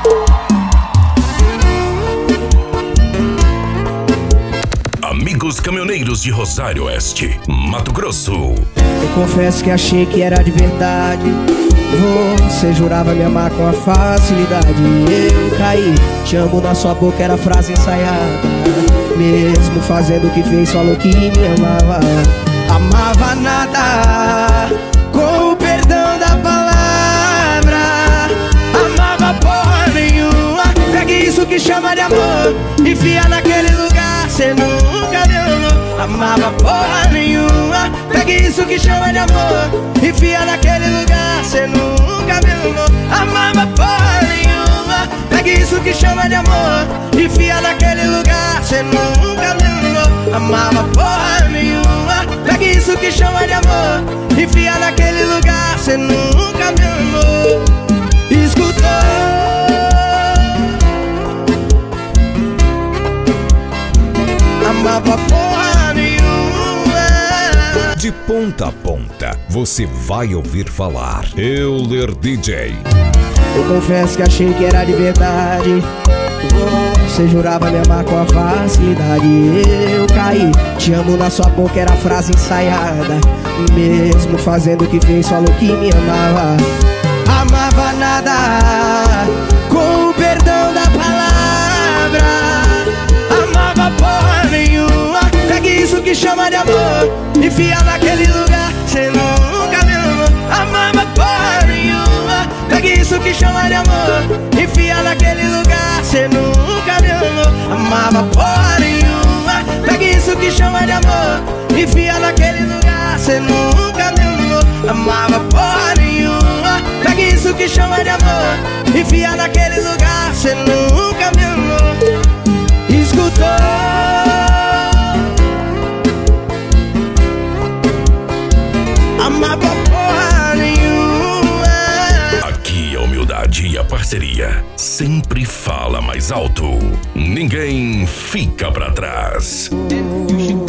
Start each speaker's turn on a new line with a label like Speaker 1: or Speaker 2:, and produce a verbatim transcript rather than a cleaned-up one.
Speaker 1: Amigos caminhoneiros de Rosário Oeste, Mato Grosso.
Speaker 2: Eu confesso que achei que era de verdade. Você jurava me amar com a facilidade. Eu caí, te amo na sua boca, era frase ensaiada. Mesmo fazendo o que fez, falou que me amava. Amava nada, com o perdão da palavra. Amava porra nenhuma. Pegue isso que chama de amor, enfia naquele lugar, cê nunca me amou. Amava porra nenhuma. Pegue isso que chama de amor, enfia naquele lugar, cê nunca me amou. Amava porra nenhuma. Pegue isso que chama de amor, enfia naquele lugar, cê nunca me amou. Amava porra nenhuma. Pegue isso que chama de amor, enfia naquele lugar, cê nunca me amou. Escutou? Amava porra nenhuma.
Speaker 3: De ponta a ponta, você vai ouvir falar Euler D J.
Speaker 2: Eu confesso que achei que era de verdade. Você jurava me amar com a facilidade. Eu caí, te amo na sua boca, era frase ensaiada. Mesmo fazendo o que fez, falou que me amava. Amava nada, com o perdão da palavra. Amava porra nenhuma. Pegue isso que chama de amor, enfia naquele lugar, cê nunca me amou. Amava porra nenhuma. Pegue isso que chama de amor, enfia naquele lugar, cê nunca me amou. Amava porra nenhuma. Pegue isso que chama de amor, enfia naquele lugar, cê nunca me amou. Amava porra nenhuma. Pegue isso que chama de amor, enfia naquele lugar, cê nunca me amou. Escutou? Amava porra nenhuma.
Speaker 1: Aqui a humildade e a parceria sempre fala mais alto. Ninguém fica pra trás.